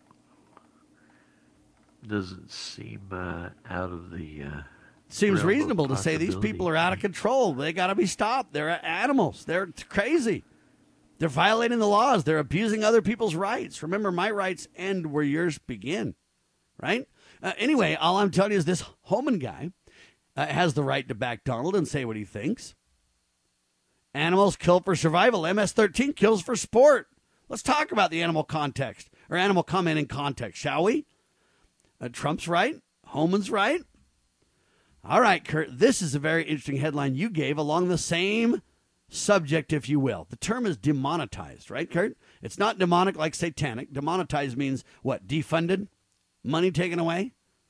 Doesn't seem uh, out of the... Uh, Seems reasonable to say these people are out of control. They got to be stopped. They're animals. They're crazy. They're violating the laws. They're abusing other people's rights. Remember, my rights end where yours begin, right? Uh, anyway, all I'm telling you is this Homan guy uh, has the right to back Donald and say what he thinks. Animals kill for survival. M S thirteen kills for sport. Let's talk about the animal context, or animal comment in context, shall we? Uh, Trump's right. Homan's right. All right, Kurt, this is a very interesting headline you gave along the same subject, if you will. The term is demonetized, right, Kurt? It's not demonic like satanic. Demonetized means what? Defunded? Money taken away?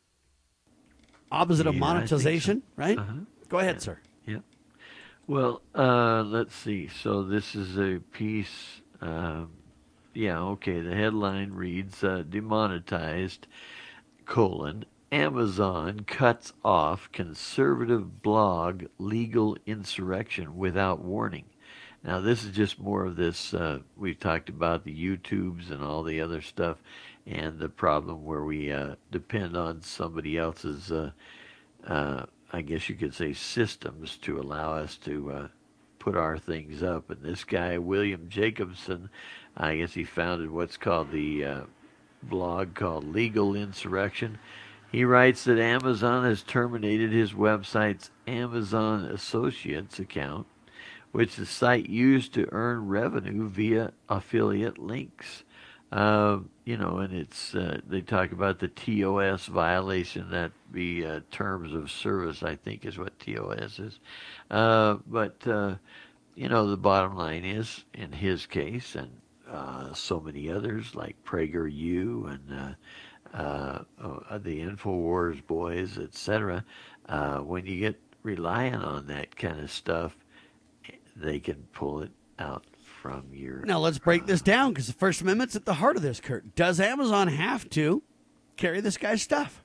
Opposite yeah, of monetization, so. right? Uh-huh. Go ahead, yeah. sir. Yeah. Well, uh, let's see. So this is a piece. Um, yeah, okay. The headline reads, uh, demonetized, colon, Amazon cuts off conservative blog legal insurrection without warning. Now, this is just more of this. Uh, we've talked about the YouTubes and all the other stuff, and the problem where we uh, depend on somebody else's, uh, uh, I guess you could say, systems to allow us to uh, put our things up. And this guy, William Jacobson, I guess he founded what's called the uh, blog called Legal Insurrection. He writes that Amazon has terminated his website's Amazon Associates account, which the site used to earn revenue via affiliate links. Uh, you know, and it's uh, they talk about the T O S violation, that be uh, terms of service, I think is what T O S is. Uh, but, uh, you know, the bottom line is, in his case, and uh, so many others like PragerU and uh, Uh, uh, the InfoWars boys, et cetera. Uh, when you get relying on that kind of stuff, they can pull it out from your... Now, let's break uh, this down, because the First Amendment's at the heart of this, Kurt. Does Amazon have to carry this guy's stuff?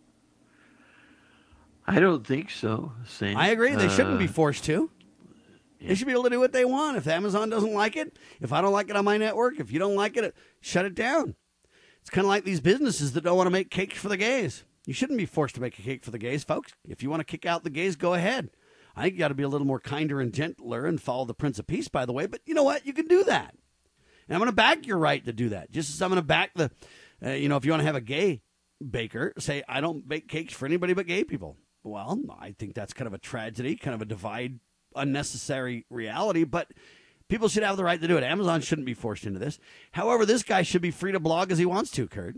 I don't think so. Saint. I agree. They uh, shouldn't be forced to. Yeah. They should be able to do what they want. If Amazon doesn't like it, if I don't like it on my network, if you don't like it, shut it down. It's kind of like these businesses that don't want to make cakes for the gays. You shouldn't be forced to make a cake for the gays, folks. If you want to kick out the gays, go ahead. I think you got to be a little more kinder and gentler and follow the Prince of Peace, by the way. But you know what? You can do that. And I'm going to back your right to do that. Just as I'm going to back the, uh, you know, if you want to have a gay baker, say, I don't bake cakes for anybody but gay people. Well, I think that's kind of a tragedy, kind of a divide, unnecessary reality. But people should have the right to do it. Amazon shouldn't be forced into this. However, this guy should be free to blog as he wants to, Kurt.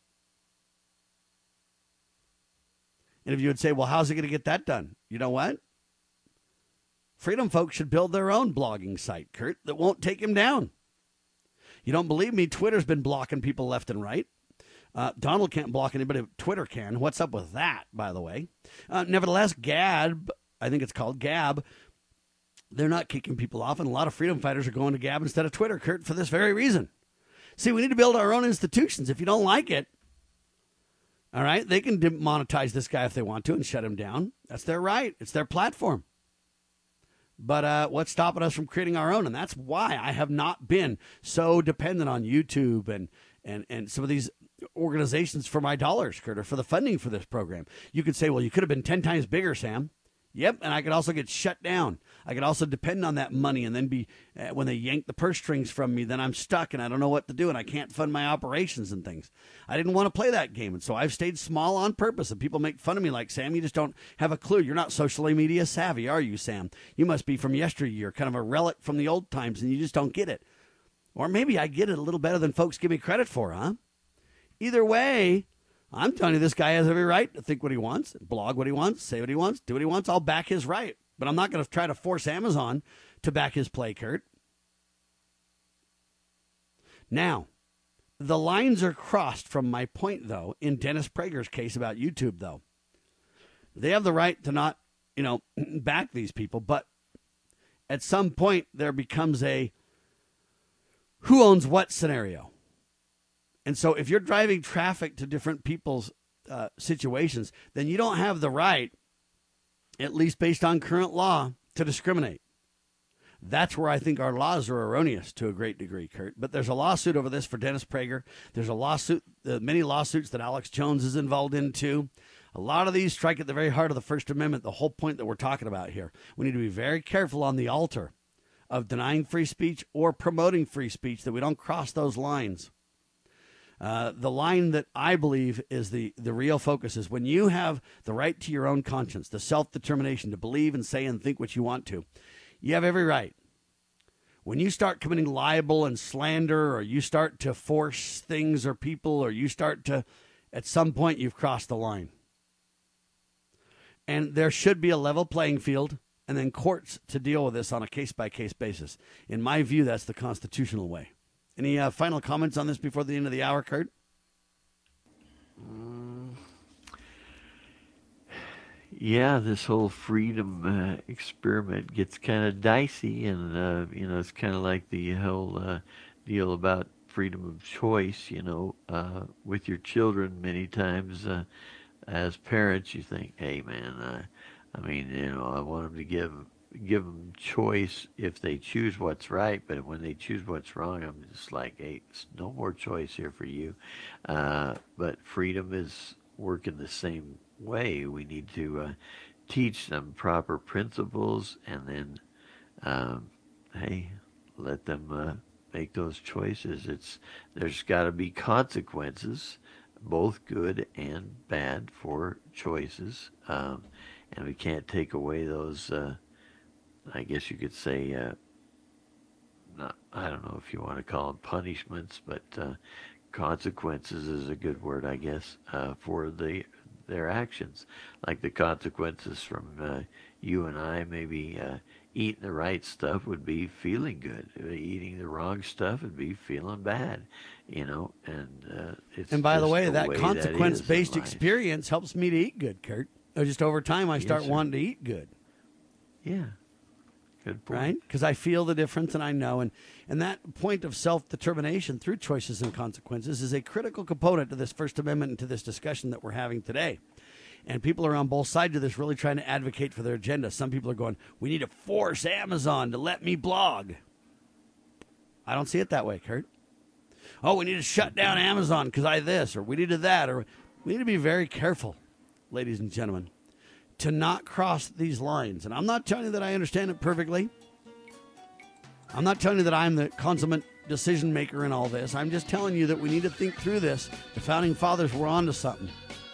And if you would say, well, how's he going to get that done? You know what? Freedom folks should build their own blogging site, Kurt, that won't take him down. You don't believe me? Twitter's been blocking people left and right. Uh, Donald can't block anybody, Twitter can. What's up with that, by the way? Uh, nevertheless, Gab, I think it's called Gab, they're not kicking people off, and a lot of freedom fighters are going to Gab instead of Twitter, Kurt, for this very reason. See, we need to build our own institutions. If you don't like it, All right? They can demonetize this guy if they want to and shut him down. That's their right. It's their platform. But uh, what's stopping us from creating our own? And that's why I have not been so dependent on YouTube and, and, and some of these organizations for my dollars, Kurt, or for the funding for this program. You could say, well, you could have been ten times bigger, Sam. Yep, and I could also get shut down. I could also depend on that money and then be, uh, when they yank the purse strings from me, then I'm stuck and I don't know what to do and I can't fund my operations and things. I didn't want to play that game, and so I've stayed small on purpose, and people make fun of me like, Sam, you just don't have a clue. You're not socially media savvy, are you, Sam? You must be from yesteryear, kind of a relic from the old times, and you just don't get it. Or maybe I get it a little better than folks give me credit for, huh? Either way, I'm telling you, this guy has every right to think what he wants, blog what he wants, say what he wants, do what he wants. I'll back his right. But I'm not going to try to force Amazon to back his play, Kurt. Now, the lines are crossed from my point, though, in Dennis Prager's case about YouTube, though. They have the right to not, you know, back these people, but at some point there becomes a who owns what scenario. And so if you're driving traffic to different people's uh, situations, then you don't have the right, at least based on current law, to discriminate. That's where I think our laws are erroneous to a great degree, Kurt. But there's a lawsuit over this for Dennis Prager. There's a lawsuit, uh, many lawsuits that Alex Jones is involved in, too. A lot of these strike at the very heart of the First Amendment, the whole point that we're talking about here. We need to be very careful on the altar of denying free speech or promoting free speech, that we don't cross those lines. Uh, the line that I believe is the, the real focus is when you have the right to your own conscience, the self-determination to believe and say and think what you want to, you have every right. When you start committing libel and slander, or you start to force things or people, or you start to, at some point you've crossed the line. And there should be a level playing field and then courts to deal with this on a case-by-case basis. In my view, that's the constitutional way. Any uh, final comments on this before the end of the hour, Kurt? Mm, yeah, this whole freedom uh, experiment gets kind of dicey, and uh, you know, it's kind of like the whole uh, deal about freedom of choice. You know, uh, with your children, many times uh, as parents, you think, "Hey, man, uh, I mean, you know, I want them to give." give them choice if they choose what's right, but when they choose what's wrong, I'm just like, hey, there's no more choice here for you. Uh, but freedom is working the same way. We need to uh, teach them proper principles, and then, um, hey, let them uh, make those choices. It's there's got to be consequences, both good and bad, for choices, um, and we can't take away those. Uh, I guess you could say, uh, not, I don't know if you want to call them punishments, but uh, consequences is a good word, I guess, uh, for the their actions. Like the consequences from uh, you and I, maybe uh, eating the right stuff would be feeling good. Eating the wrong stuff would be feeling bad, you know. And uh, it's and by the way, the that way consequence-based that experience helps me to eat good, Kurt. Or just over time, I start yes, sir. wanting to eat good. Yeah. Good point. Right? Because I feel the difference and I know. And, and that point of self-determination through choices and consequences is a critical component to this First Amendment and to this discussion that we're having today. And people are on both sides of this really trying to advocate for their agenda. Some people are going, we need to force Amazon to let me blog. I don't see it that way, Kurt. Oh, we need to shut down Amazon because I this, or we need to that, or we need to be very careful, ladies and gentlemen, to not cross these lines. And I'm not telling you that I understand it perfectly. I'm not telling you that I'm the consummate decision maker in all this. I'm just telling you that we need to think through this. The Founding Fathers were onto something.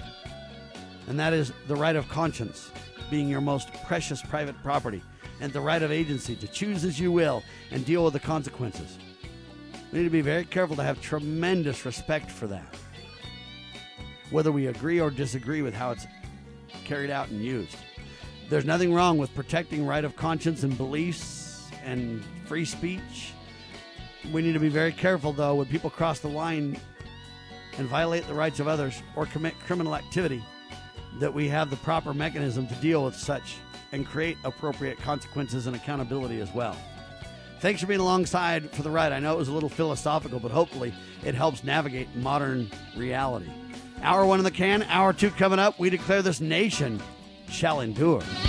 And that is the right of conscience being your most precious private property, and the right of agency to choose as you will and deal with the consequences. We need to be very careful to have tremendous respect for that, whether we agree or disagree with how it's carried out and used. There's nothing wrong with protecting right of conscience and beliefs and free speech. We need to be very careful, though, when people cross the line and violate the rights of others or commit criminal activity, that we have the proper mechanism to deal with such and create appropriate consequences and accountability as well. Thanks for being alongside for the ride. I know it was a little philosophical, but hopefully it helps navigate modern reality. Hour one in the can, hour two coming up. We declare this nation shall endure.